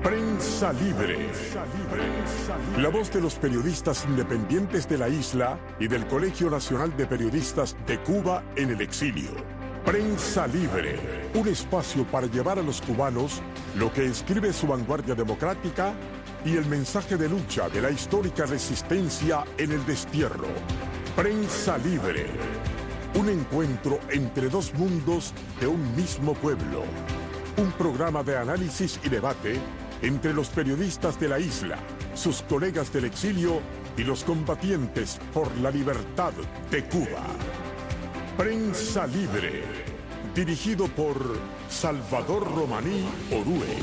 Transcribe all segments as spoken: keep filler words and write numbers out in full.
Prensa Libre. La voz de los periodistas independientes de la isla y del Colegio Nacional de Periodistas de Cuba en el exilio. Prensa Libre, un espacio para llevar a los cubanos lo que escribe su vanguardia democrática y el mensaje de lucha de la histórica resistencia en el destierro. Prensa Libre, un encuentro entre dos mundos de un mismo pueblo. Un programa de análisis y debate entre los periodistas de la isla, sus colegas del exilio y los combatientes por la libertad de Cuba. Prensa Libre, dirigido por Salvador Romaní Orue.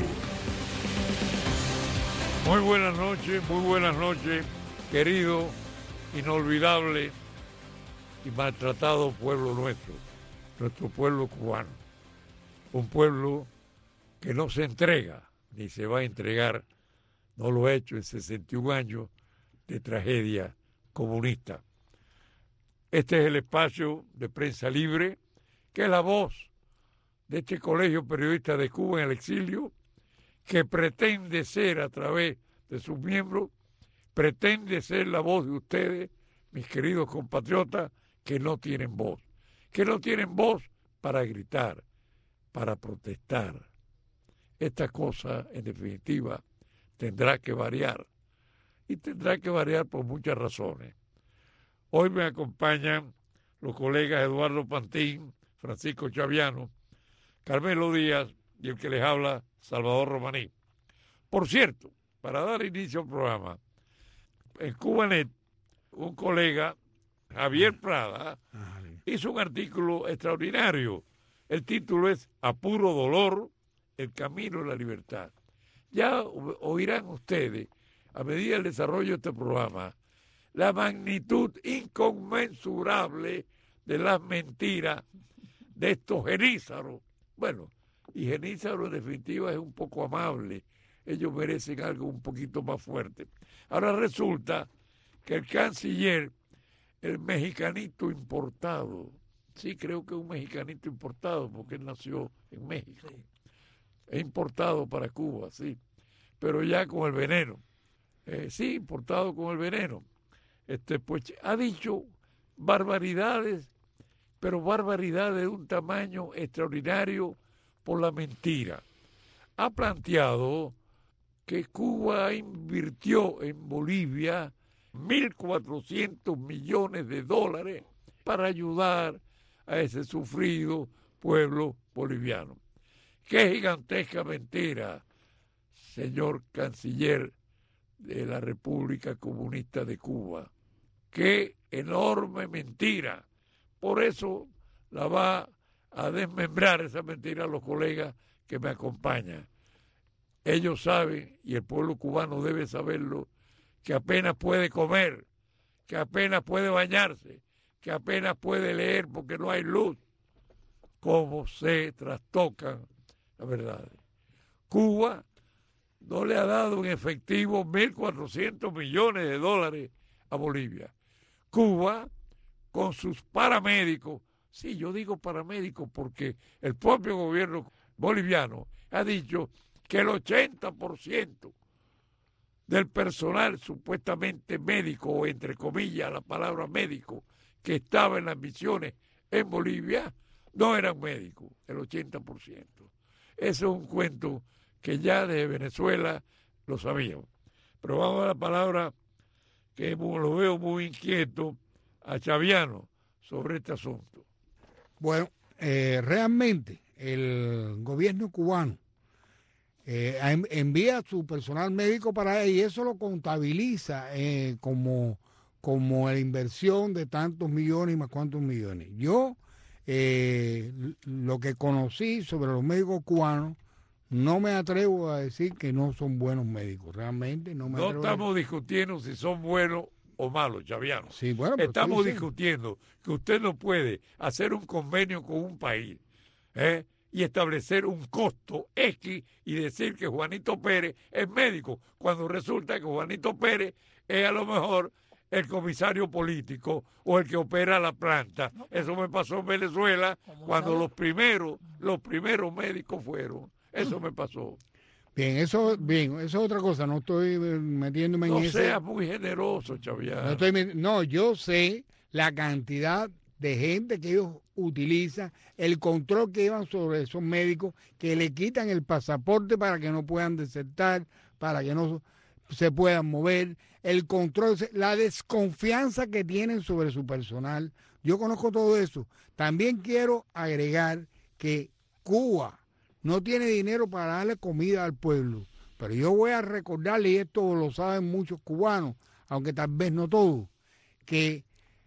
Muy buenas noches, muy buenas noches, querido, inolvidable y maltratado pueblo nuestro, nuestro pueblo cubano. Un pueblo que no se entrega, ni se va a entregar, no lo ha hecho en sesenta y un años de tragedia comunista. Este es el espacio de Prensa Libre, que es la voz de este Colegio Periodista de Cuba en el exilio, que pretende ser, a través de sus miembros, pretende ser la voz de ustedes, mis queridos compatriotas, que no tienen voz, que no tienen voz para gritar, para protestar. Esta cosa, en definitiva, tendrá que variar, y tendrá que variar por muchas razones. Hoy me acompañan los colegas Eduardo Pantín, Francisco Chaviano, Carmelo Díaz y el que les habla, Salvador Romaní. Por cierto, para dar inicio al programa, en Cubanet, un colega, Javier Prada, hizo un artículo extraordinario. El título es A puro dolor, el camino a la libertad. Ya oirán ustedes, a medida del desarrollo de este programa, la magnitud inconmensurable de las mentiras de estos genízaros. Bueno, y genízaro en definitiva es un poco amable. Ellos merecen algo un poquito más fuerte. Ahora resulta que el canciller, el mexicanito importado, sí, creo que es un mexicanito importado porque él nació en México. Sí. Es importado para Cuba, sí, pero ya con el veneno. Eh, sí, importado con el veneno. Este, pues ha dicho barbaridades, pero barbaridades de un tamaño extraordinario por la mentira. Ha planteado que Cuba invirtió en Bolivia mil cuatrocientos millones de dólares para ayudar a ese sufrido pueblo boliviano. ¡Qué gigantesca mentira, señor canciller de la República Comunista de Cuba! ¡Qué enorme mentira! Por eso la va a desmembrar esa mentira a los colegas que me acompañan. Ellos saben, y el pueblo cubano debe saberlo, que apenas puede comer, que apenas puede bañarse, que apenas puede leer porque no hay luz. Cómo se trastocan la verdad. Cuba no le ha dado en efectivo mil cuatrocientos millones de dólares a Bolivia. Cuba, con sus paramédicos, sí, yo digo paramédicos porque el propio gobierno boliviano ha dicho que el ochenta por ciento del personal supuestamente médico, o entre comillas la palabra médico, que estaba en las misiones en Bolivia, no eran médicos, el ochenta por ciento. Eso es un cuento que ya de Venezuela lo sabíamos. Pero vamos a la palabra, que lo veo muy inquieto, a Chaviano sobre este asunto. Bueno, eh, realmente el gobierno cubano eh, envía su personal médico para ahí y eso lo contabiliza eh, como, como la inversión de tantos millones y más cuantos millones. Yo eh, lo que conocí sobre los médicos cubanos, no me atrevo a decir que no son buenos médicos, realmente no me No atrevo estamos a... discutiendo si son buenos o malos, Chaviano. Sí, bueno, estamos discutiendo que usted no puede hacer un convenio con un país ¿eh? y establecer un costo X y decir que Juanito Pérez es médico, cuando resulta que Juanito Pérez es a lo mejor el comisario político o el que opera la planta. Eso me pasó en Venezuela cuando los primeros, los primeros médicos fueron. Eso me pasó. Bien, eso, bien, eso es otra cosa, no estoy metiéndome en No eso. seas muy generoso, Chaviano. No, estoy, no, yo sé la cantidad de gente que ellos utilizan, el control que llevan sobre esos médicos, que le quitan el pasaporte para que no puedan desertar, para que no se puedan mover, el control, la desconfianza que tienen sobre su personal. Yo conozco todo eso. También quiero agregar que Cuba no tiene dinero para darle comida al pueblo, pero yo voy a recordarle, y esto lo saben muchos cubanos, aunque tal vez no todos, que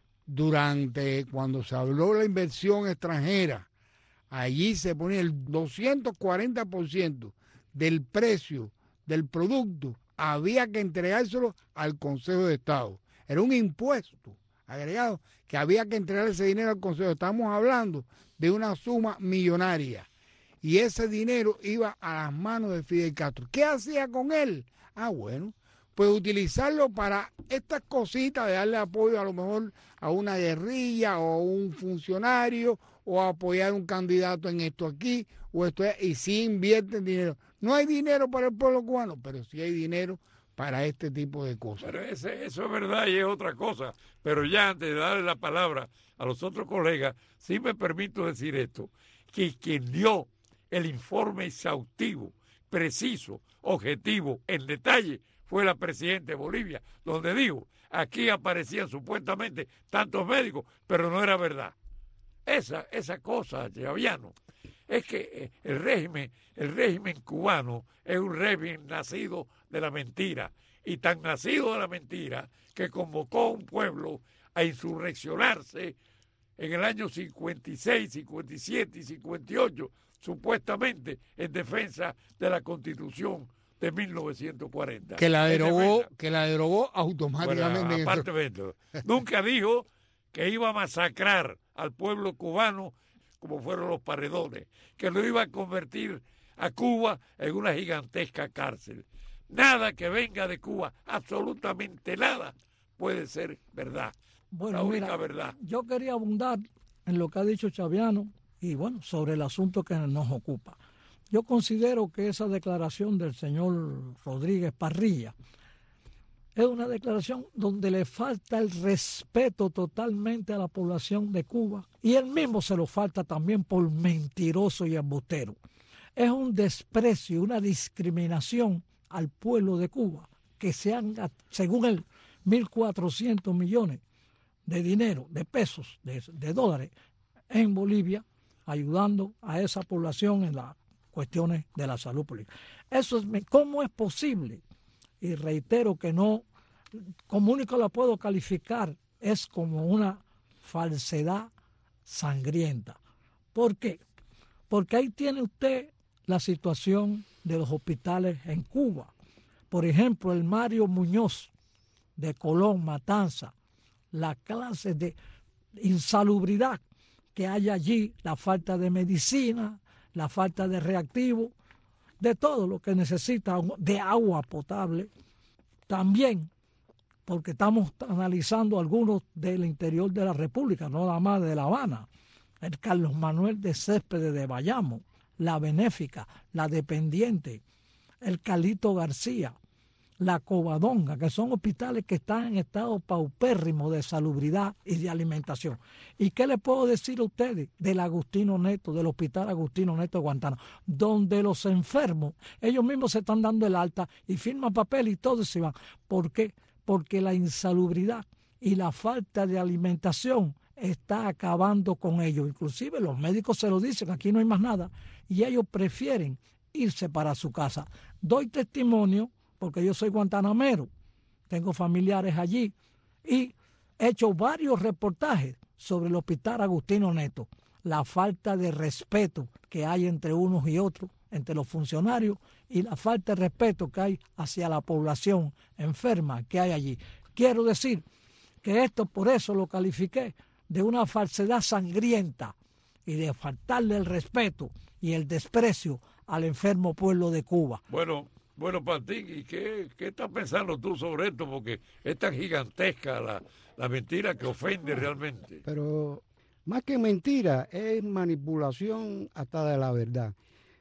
durante cuando se habló de la inversión extranjera, allí se ponía el doscientos cuarenta por ciento del precio del producto, había que entregárselo al Consejo de Estado. Era un impuesto agregado que había que entregar ese dinero al Consejo. Estamos hablando de una suma millonaria. Y ese dinero iba a las manos de Fidel Castro. ¿Qué hacía con él? Ah, bueno, pues utilizarlo para estas cositas de darle apoyo a lo mejor a una guerrilla o a un funcionario o a apoyar a un candidato en esto aquí o esto allá, y sí invierten dinero. No hay dinero para el pueblo cubano, pero sí hay dinero para este tipo de cosas. Pero ese, eso es verdad y es otra cosa. Pero ya antes de darle la palabra a los otros colegas, sí me permito decir esto, que quien dio el informe exhaustivo, preciso, objetivo, en detalle, fue la presidenta de Bolivia, donde dijo, aquí aparecían supuestamente tantos médicos, pero no era verdad. Esa, esa cosa, Chaviano, es que el régimen, el régimen cubano es un régimen nacido de la mentira, y tan nacido de la mentira que convocó a un pueblo a insurreccionarse en el año cincuenta y seis, cincuenta y siete y cincuenta y ocho, supuestamente en defensa de la Constitución de mil novecientos cuarenta. Que la derogó, que la derogó automáticamente. Bueno, aparte de esto, nunca dijo que iba a masacrar al pueblo cubano como fueron los paredones, que lo iba a convertir a Cuba en una gigantesca cárcel. Nada que venga de Cuba, absolutamente nada, puede ser verdad. Bueno, la única mira, verdad. Yo quería abundar en lo que ha dicho Chaviano y bueno, sobre el asunto que nos ocupa. Yo considero que esa declaración del señor Rodríguez Parrilla es una declaración donde le falta el respeto totalmente a la población de Cuba y él mismo se lo falta también por mentiroso y embustero. Es un desprecio, una discriminación al pueblo de Cuba que se han, según él, mil cuatrocientos millones de dinero, de pesos, de, de dólares en Bolivia, ayudando a esa población en las cuestiones de la salud pública. Eso es, ¿cómo es posible? Y reitero que no, como único la puedo calificar, es como una falsedad sangrienta. ¿Por qué? Porque ahí tiene usted la situación de los hospitales en Cuba. Por ejemplo, el Mario Muñoz de Colón, Matanza, la clase de insalubridad que hay allí, la falta de medicina, la falta de reactivos, de todo lo que necesita, de agua potable. También, porque estamos analizando algunos del interior de la República, no nada más de La Habana, el Carlos Manuel de Céspedes de Bayamo, la Benéfica, la Dependiente, el Calito García, la Covadonga, que son hospitales que están en estado paupérrimo de salubridad y de alimentación. ¿Y qué le puedo decir a ustedes del Agustino Neto, del Hospital Agustino Neto de Guantánamo, donde los enfermos, ellos mismos se están dando el alta y firman papel y todo se van? ¿Por qué? Porque la insalubridad y la falta de alimentación está acabando con ellos. Inclusive los médicos se lo dicen, aquí no hay más nada, y ellos prefieren irse para su casa. Doy testimonio porque yo soy guantanamero, tengo familiares allí y he hecho varios reportajes sobre el Hospital Agustino Neto, la falta de respeto que hay entre unos y otros, entre los funcionarios, y la falta de respeto que hay hacia la población enferma que hay allí. Quiero decir que esto, por eso lo califiqué de una falsedad sangrienta y de faltarle el respeto y el desprecio al enfermo pueblo de Cuba. Bueno, bueno, Pantín, ¿y qué, qué estás pensando tú sobre esto? Porque es tan gigantesca la, la mentira que ofende realmente. Pero más que mentira, es manipulación hasta de la verdad.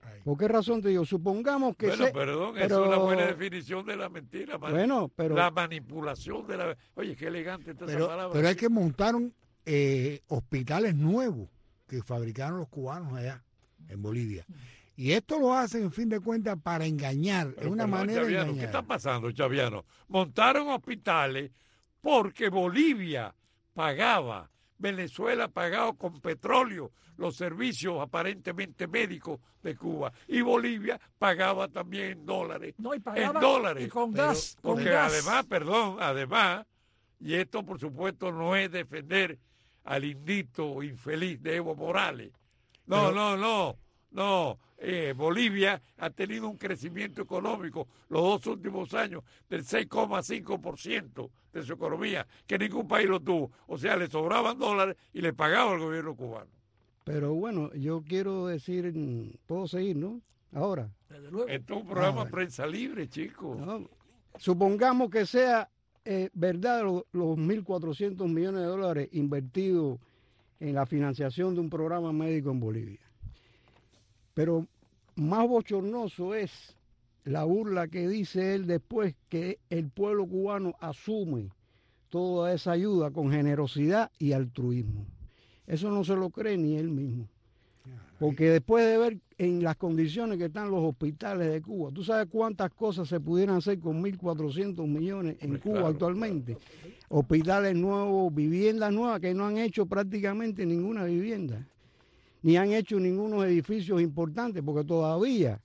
¿Por qué razón te digo? Supongamos que... Bueno, se, perdón, pero, es una buena definición de la mentira. Man, bueno, pero... La manipulación de la... Oye, qué elegante está pero, esa palabra. Pero es que montaron eh, hospitales nuevos que fabricaron los cubanos allá, en Bolivia. Y esto lo hacen, en fin de cuentas, para engañar. Pero, es una perdón, manera Chaviano, de engañar. ¿qué está pasando, Chaviano? Montaron hospitales porque Bolivia pagaba, Venezuela pagaba con petróleo los servicios aparentemente médicos de Cuba. Y Bolivia pagaba también en dólares. No, y pagaba en dólares. y con Pero, gas. Con porque gas. además, perdón, además, y esto por supuesto no es defender al indito infeliz de Evo Morales. No, Pero, no, no, no. Eh, Bolivia ha tenido un crecimiento económico los dos últimos años del seis coma cinco por ciento de su economía, que ningún país lo tuvo. O sea, le sobraban dólares y le pagaba al gobierno cubano. Pero bueno, yo quiero decir, puedo seguir, ¿no? Ahora. Desde luego. Esto es un programa Ah, bueno. prensa libre, chicos. ¿no? Supongamos que sea eh, verdad lo, los mil cuatrocientos millones de dólares invertidos en la financiación de un programa médico en Bolivia. Pero más bochornoso es la burla que dice él después, que el pueblo cubano asume toda esa ayuda con generosidad y altruismo. Eso no se lo cree ni él mismo. Porque después de ver en las condiciones que están los hospitales de Cuba, ¿tú sabes cuántas cosas se pudieran hacer con mil cuatrocientos millones en Pues Cuba claro, actualmente? claro. Hospitales nuevos, viviendas nuevas, que no han hecho prácticamente ninguna vivienda, ni han hecho ningunos edificios importantes, porque todavía,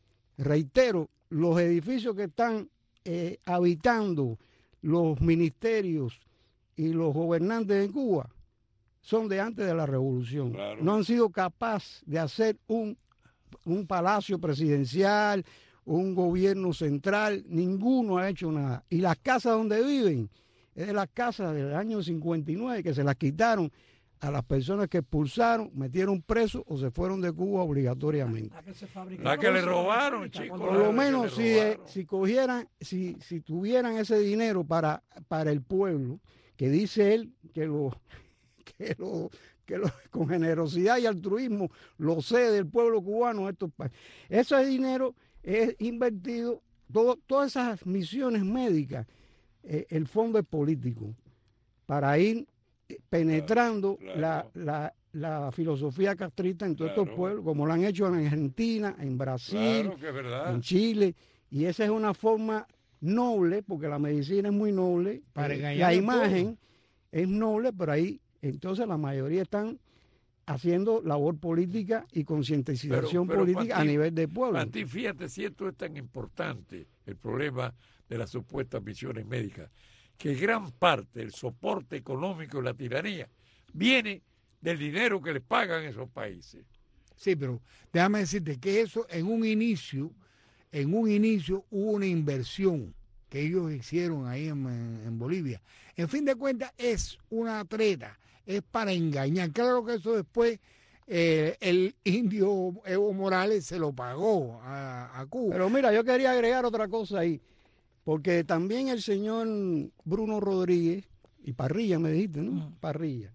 reitero, los edificios que están eh, habitando los ministerios y los gobernantes de Cuba son de antes de la revolución. Claro. No han sido capaces de hacer un, un palacio presidencial, un gobierno central, ninguno ha hecho nada. Y las casas donde viven es de las casas del año cincuenta y nueve, que se las quitaron a las personas que expulsaron, metieron presos o se fueron de Cuba obligatoriamente. La que, se fabricaron, La que le se robaron, fabrica, chicos. cuando- Por lo que menos le si, eh, robaron. si cogieran, si, si tuvieran ese dinero para, para el pueblo, que dice él que lo, que lo, que lo, con generosidad y altruismo lo cede del pueblo cubano a estos países. Ese dinero es invertido, todo, todas esas misiones médicas, eh, el fondo es político, para ir penetrando Claro, la, la, la filosofía castrista en todos Claro. estos pueblos, como lo han hecho en Argentina, en Brasil, Claro que es verdad. en Chile, y esa es una forma noble, porque la medicina es muy noble, Para eh, engañar la a imagen es noble, pero ahí entonces la mayoría están haciendo labor política y concientización Pero- pero política para a ti- nivel de pueblo. Para ti, fíjate si esto es tan importante, el problema de las supuestas misiones médicas, que gran parte del soporte económico de la tiranía viene del dinero que les pagan esos países. Sí, pero déjame decirte que eso en un inicio, en un inicio hubo una inversión que ellos hicieron ahí en, en- en Bolivia. En fin de cuentas es una treta, es para engañar. Claro que eso después eh, el indio Evo Morales se lo pagó a, a Cuba. Pero mira, yo quería agregar otra cosa ahí, porque también el señor Bruno Rodríguez, y Parrilla me dijiste, ¿no? Mm. Parrilla,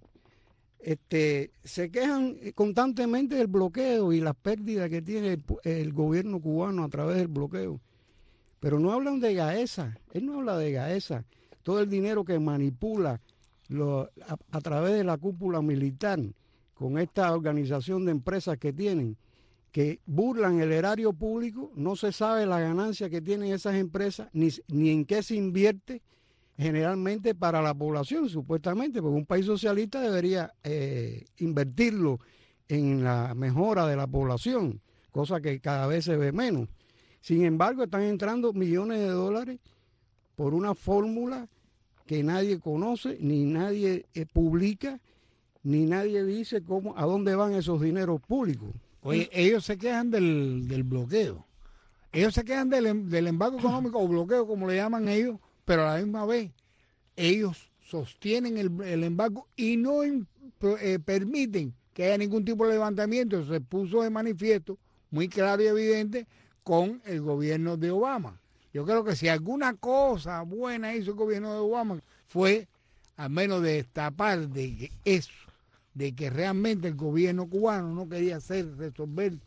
este, se quejan constantemente del bloqueo y las pérdidas que tiene el, pu- el gobierno cubano a través del bloqueo. Pero no hablan de Gaesa, él no habla de Gaesa, todo el dinero que manipula lo- a, a través de la cúpula militar con esta organización de empresas que tienen, que burlan el erario público, no se sabe la ganancia que tienen esas empresas, ni, ni en qué se invierte generalmente para la población, supuestamente, porque un país socialista debería eh, invertirlo en la mejora de la población, cosa que cada vez se ve menos. Sin embargo, están entrando millones de dólares por una fórmula que nadie conoce, ni nadie eh, publica, ni nadie dice cómo, a dónde van esos dineros públicos. Oye, ellos se quejan del, del bloqueo. Ellos se quejan del, em- del embargo económico o bloqueo, como le llaman ellos, pero a la misma vez ellos sostienen el, el embargo y no im- eh, permiten que haya ningún tipo de levantamiento. Eso se puso de manifiesto muy claro y evidente con el gobierno de Obama. Yo creo que si alguna cosa buena hizo el gobierno de Obama fue al menos destapar de que eso, de que realmente el gobierno cubano no quería hacer, resolver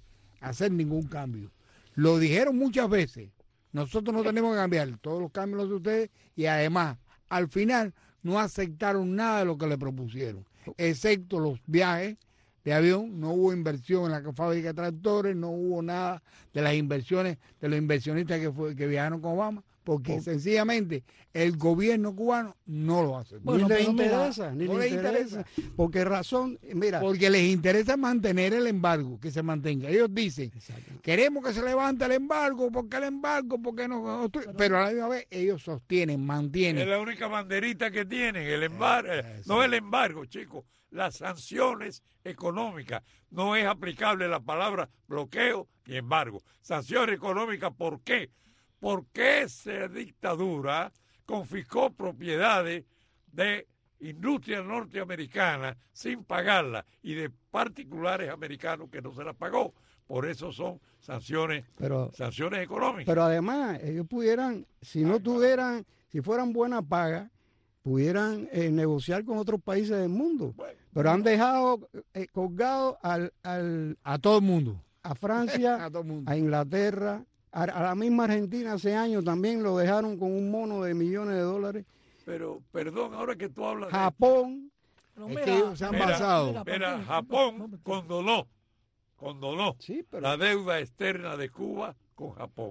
hacer ningún cambio. Lo dijeron muchas veces. Nosotros no tenemos que cambiar, todos los cambios los de ustedes, y además, al final, no aceptaron nada de lo que le propusieron, excepto los viajes de avión. No hubo inversión en la fábrica de tractores, no hubo nada de las inversiones de los inversionistas que, fue, que viajaron con Obama, porque Por... sencillamente el gobierno cubano no lo hace. Bueno, ni les interesa, ni no les interesa. interesa. Porque razón, mira. Porque les interesa mantener el embargo, que se mantenga. Ellos dicen, queremos que se levante el embargo, porque el embargo, porque no. Pero a la misma vez ellos sostienen, mantienen. Es la única banderita que tienen, el embargo. Eh, no el embargo, chicos, las sanciones económicas. No es aplicable la palabra bloqueo ni embargo. Sanciones económicas, ¿por qué? Porque esa dictadura confiscó propiedades de industria norteamericana sin pagarlas y de particulares americanos que no se las pagó. Por eso son sanciones, pero, sanciones económicas. Pero además, ellos pudieran, si no tuvieran, si fueran buena paga, pudieran eh, negociar con otros países del mundo. Bueno, pero han dejado eh, colgado al, al, a todo el mundo. A Francia, a, todo el mundo. A Inglaterra, a, a la misma Argentina hace años también lo dejaron con un mono de millones de dólares. Pero, perdón, ahora que tú hablas Japón. De... Es mira, que ellos se han mira, basado. Mira, mira, Japón condonó, condonó sí, pero... la deuda externa de Cuba con Japón.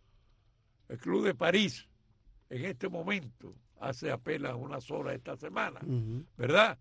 El Club de París, en este momento, hace apenas unas horas esta semana, uh-huh. ¿verdad?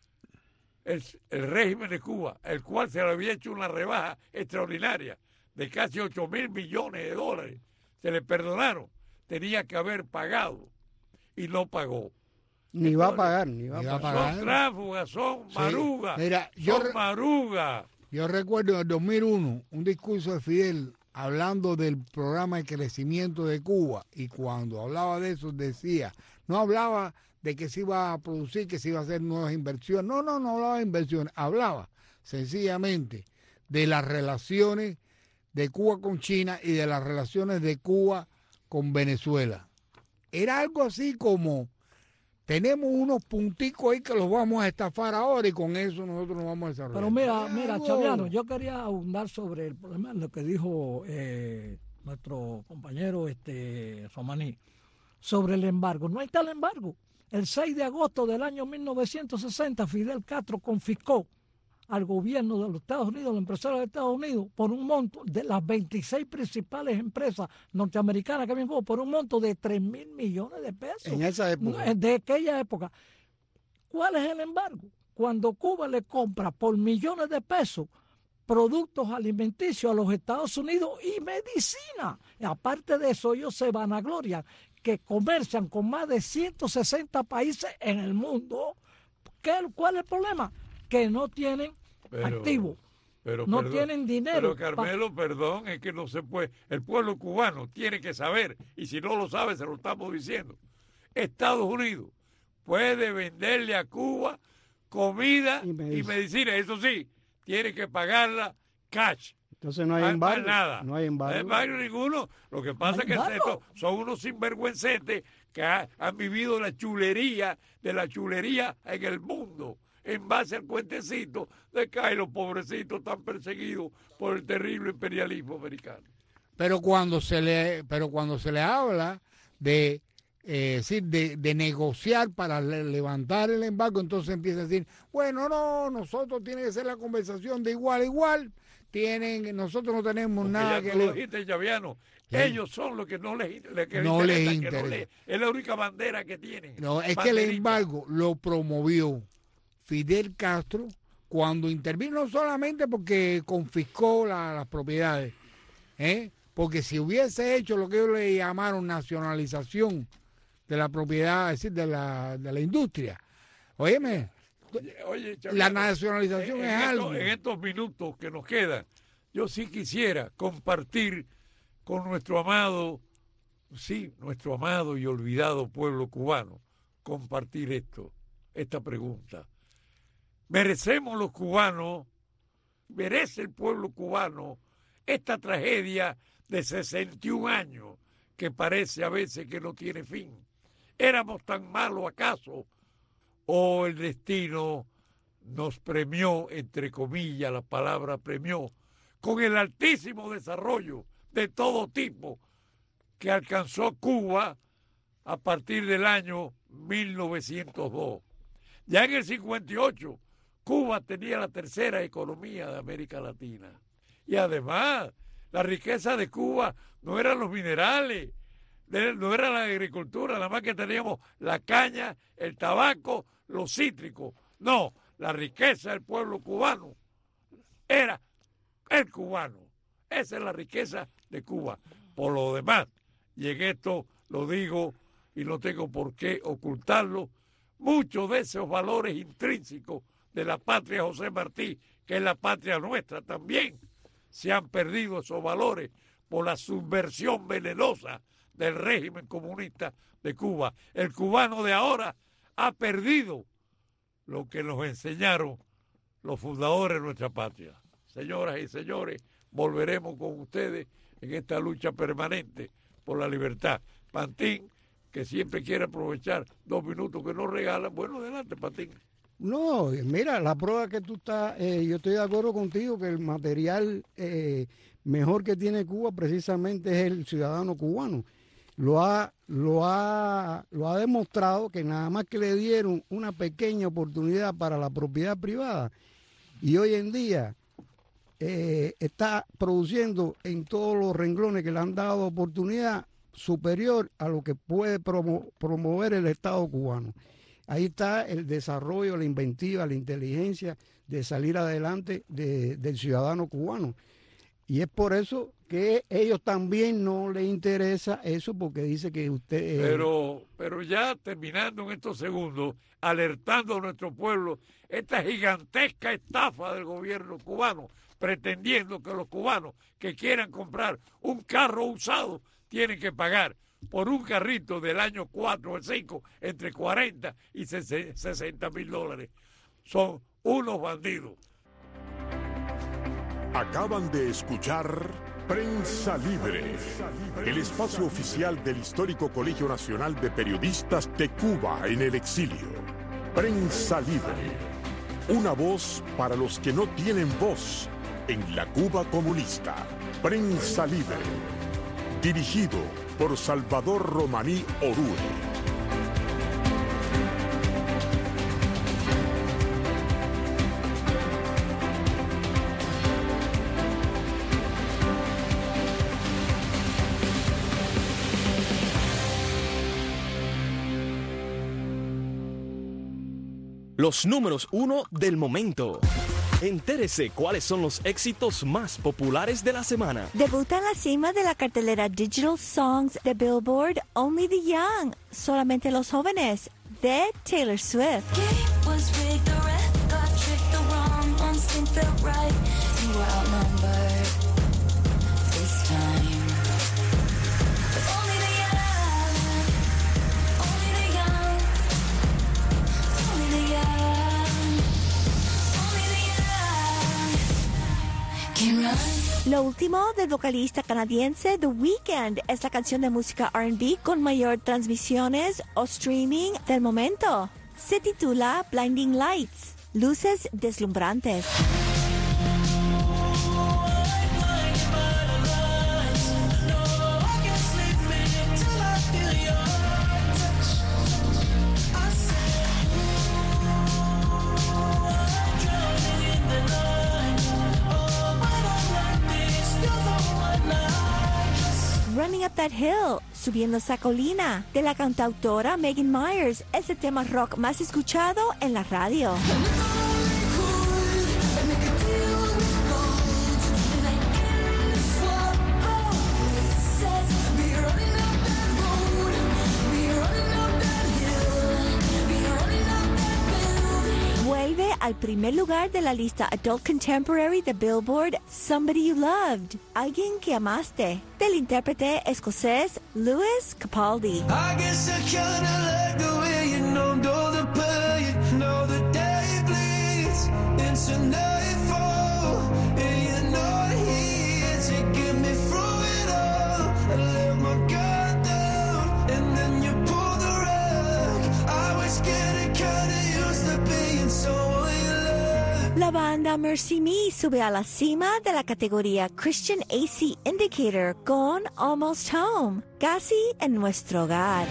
El, el régimen de Cuba, el cual se le había hecho una rebaja extraordinaria de casi ocho mil millones de dólares, se le perdonaron, tenía que haber pagado y no pagó. Ni Entonces, va a pagar, ni va, ni a pagar. Son tránsfugas, son sí. marugas, Mira, yo son marugas. Yo recuerdo en el dos mil uno un discurso de Fidel hablando del programa de crecimiento de Cuba, y cuando hablaba de eso decía, no hablaba de que se iba a producir, que se iba a hacer nuevas inversiones, no, no, no hablaba de inversiones, hablaba sencillamente de las relaciones de Cuba con China y de las relaciones de Cuba con Venezuela. Era algo así como, tenemos unos punticos ahí que los vamos a estafar ahora y con eso nosotros nos vamos a desarrollar. Pero mira, mira, Chaviano, yo quería abundar sobre el problema, lo que dijo eh, nuestro compañero este Romaní, sobre el embargo. No hay tal embargo. El seis de agosto del año mil novecientos sesenta, Fidel Castro confiscó al gobierno de los Estados Unidos, los empresarios de Estados Unidos, por un monto de las veintiséis principales empresas norteamericanas que habían, por un monto de tres mil millones de pesos. En esa época. De aquella época. ¿Cuál es el embargo? Cuando Cuba le compra por millones de pesos productos alimenticios a los Estados Unidos y medicina. Y aparte de eso, ellos se vanaglorian que comercian con más de ciento sesenta países en el mundo. ¿Qué, ¿Cuál es el problema? Que no tienen pero, activos, pero, no perdón, tienen dinero. Pero Carmelo, pa perdón, es que no se puede. El pueblo cubano tiene que saber, y si no lo sabe, se lo estamos diciendo. Estados Unidos puede venderle a Cuba comida y medicina, y medicina. Eso sí, tiene que pagarla cash. Entonces no hay embargo. Nada. No hay embargo. No hay embargo ninguno. Lo que pasa es que estos son unos sinvergüencetes que ha, han vivido la chulería de la chulería en el mundo, en base al cuentecito de que hay los pobrecitos tan perseguidos por el terrible imperialismo americano. Pero cuando se le, pero cuando se le habla de, eh, decir, de, de negociar para le, levantar el embargo, entonces empieza a decir, bueno, no, nosotros tiene que ser la conversación de igual a igual, tienen, nosotros no tenemos Porque nada ya que tú le... lo dijiste, Chaviano, sí. Ellos son los que no les, les, que no les interesa, les interesa. Que no les, es la única bandera que tienen. No, es banderita. que el embargo lo promovió Fidel Castro cuando intervino, no solamente porque confiscó la, las propiedades, ¿eh? Porque si hubiese hecho lo que ellos le llamaron nacionalización de la propiedad, es decir, de la, de la industria, óyeme, oye, oye, Chaviano, la nacionalización en, es en algo. Estos, en estos minutos que nos quedan, yo sí quisiera compartir con nuestro amado, sí, nuestro amado y olvidado pueblo cubano, compartir esto, esta pregunta. ¿Merecemos los cubanos, merece el pueblo cubano esta tragedia de sesenta y un años que parece a veces que no tiene fin? ¿Éramos tan malos acaso? ¿O el destino nos premió, entre comillas, la palabra premió, con el altísimo desarrollo de todo tipo que alcanzó Cuba a partir del año mil novecientos dos. Ya en el cincuenta y ocho, Cuba tenía la tercera economía de América Latina. Y además, la riqueza de Cuba no eran los minerales, no era la agricultura, nada más que teníamos la caña, el tabaco, los cítricos. No, la riqueza del pueblo cubano era el cubano. Esa es la riqueza de Cuba. Por lo demás, y en esto lo digo y no tengo por qué ocultarlo, muchos de esos valores intrínsecos de la patria José Martí, que es la patria nuestra también, se han perdido esos valores por la subversión venenosa del régimen comunista de Cuba. El cubano de ahora ha perdido lo que nos enseñaron los fundadores de nuestra patria. Señoras y señores, volveremos con ustedes en esta lucha permanente por la libertad. Pantín, que siempre quiere aprovechar dos minutos que nos regalan. Bueno, adelante, Pantín. No, mira, la prueba que tú estás, eh, yo estoy de acuerdo contigo que el material eh, mejor que tiene Cuba precisamente es el ciudadano cubano. Lo ha, lo ha, lo ha demostrado que nada más que le dieron una pequeña oportunidad para la propiedad privada y hoy en día eh, está produciendo en todos los renglones que le han dado oportunidad superior a lo que puede promo, promover el Estado cubano. Ahí está el desarrollo, la inventiva, la inteligencia de salir adelante de, del ciudadano cubano. Y es por eso que ellos también no les interesa eso, porque dice que usted... Eh... Pero, pero ya terminando en estos segundos, alertando a nuestro pueblo, esta gigantesca estafa del gobierno cubano, pretendiendo que los cubanos que quieran comprar un carro usado tienen que pagar por un carrito del año cuatro o el cinco entre cuarenta y sesenta mil dólares. Son unos bandidos. Acaban de escuchar Prensa Libre, el espacio oficial del histórico Colegio Nacional de Periodistas de Cuba en el exilio. Prensa Libre, una voz para los que no tienen voz en la Cuba comunista. Prensa Libre, dirigido por Salvador Romaní Orue. Los números uno del momento. Entérese cuáles son los éxitos más populares de la semana. Debuta en la cima de la cartelera Digital Songs de Billboard Only the Young, solamente los jóvenes, de Taylor Swift. Lo último del vocalista canadiense The Weeknd es la canción de música R and B con mayor transmisiones o streaming del momento. Se titula Blinding Lights, luces deslumbrantes. Running Up That Hill, Subiendo esa colina, de la cantautora Megan Myers, es el tema rock más escuchado en la radio. Vuelve al primer lugar de la lista Adult Contemporary de Billboard, Somebody You Loved, Alguien que Amaste, del intérprete escocés Lewis Capaldi. I guess I kinda like the way you know, know the pain, know the day bleeds into nightfall, and you're not here to get me through it all. I let my guard down, and then you pull the rug. I was getting kinda used to being so. La La banda Mercy Me sube a la cima de la categoría Christian A C Indicator con Almost Home, casi en nuestro hogar.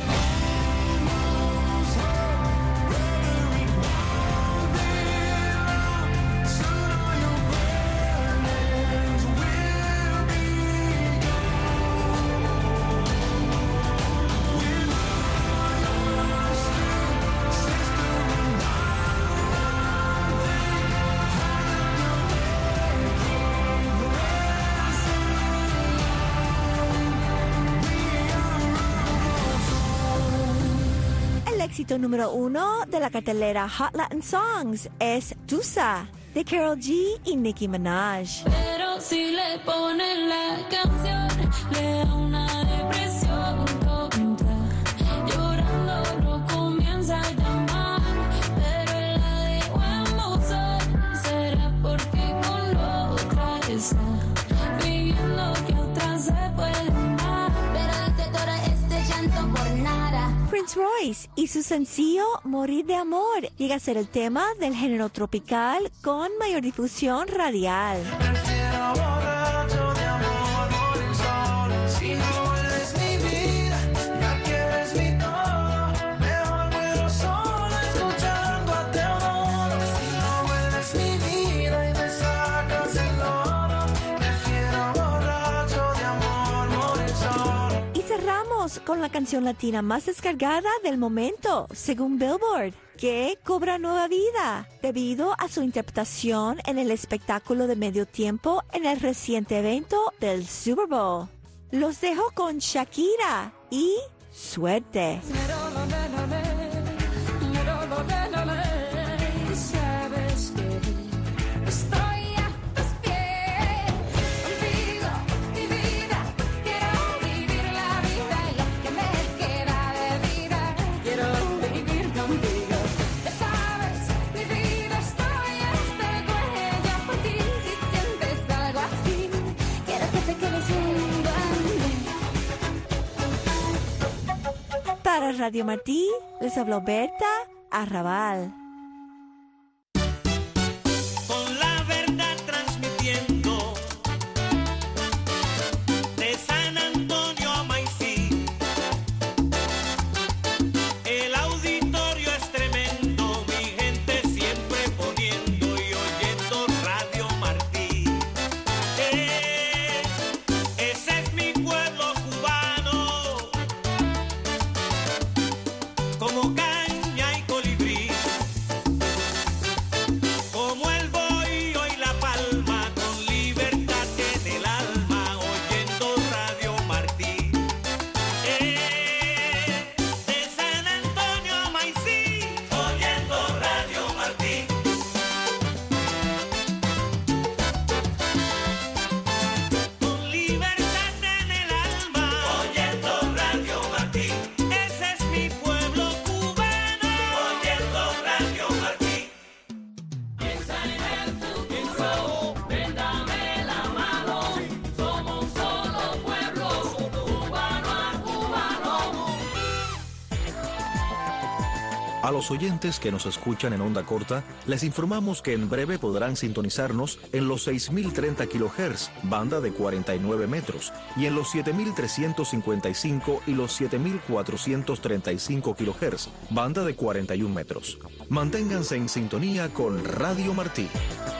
Éxito número uno de la cartelera Hot Latin Songs es Tusa, de Karol G y Nicki Minaj. Pero si le ponen la canción, le da una depresión tonta. Llorando no comienza a llamar, pero la dejo en buzón. Será porque con otra está viviendo que otra se puede amar. Pero desde todo este llanto por nada. Prince Royce y su sencillo Morir de Amor llega a ser el tema del género tropical con mayor difusión radial. Prefiero borracho de amor, morir solo. Si no eres mi vida, ya que eres mi todo. Mejor muero solo escuchando a Teodoro. Si no eres mi vida y me sacas el oro. Prefiero borracho de amor, morir solo. Y cerramos con la canción latina más descargada del momento, según Billboard, que cobra nueva vida debido a su interpretación en el espectáculo de medio tiempo en el reciente evento del Super Bowl. Los dejo con Shakira y Suerte. Sabes que estoy a tus pies, contigo mi vida, quiero vivir la vida y lo que me queda de vida, quiero vivir contigo. Ya sabes, mi vida, estoy hasta el cuello por ti, si sientes algo así, quiero que te quedes junto a mí. Para Radio Martí, les habló Berta Arrabal. Con la verdad transmitiendo de San Antonio a Maicí. El auditorio es tremendo, mi gente siempre poniendo y oyendo Radio Martí. Eh, ese es mi pueblo cubano, como caña y colibrí. Como el bohío y la palma, con libertad en el alma, oyendo Radio Martí. Eh, de San Antonio a Maicí, oyendo Radio Martí. Con libertad en el alma, oyendo Radio Martí. Ese es mi pueblo cubano, oyendo Radio Martí. Piensa en el futuro, ven dame la mano, somos un solo pueblo, cubano a cubano. A los oyentes que nos escuchan en onda corta, les informamos que en breve podrán sintonizarnos en los seis mil treinta kilohertz, banda de cuarenta y nueve metros, y en los siete mil trescientos cincuenta y cinco y los siete mil cuatrocientos treinta y cinco kilohertz, banda de cuarenta y uno metros. Manténganse en sintonía con Radio Martí.